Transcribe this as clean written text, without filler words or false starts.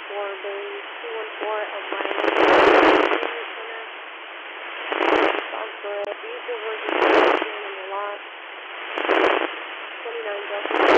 for Bay 214 of my Center. Response for vehicle versus in the lot. 29 Justin.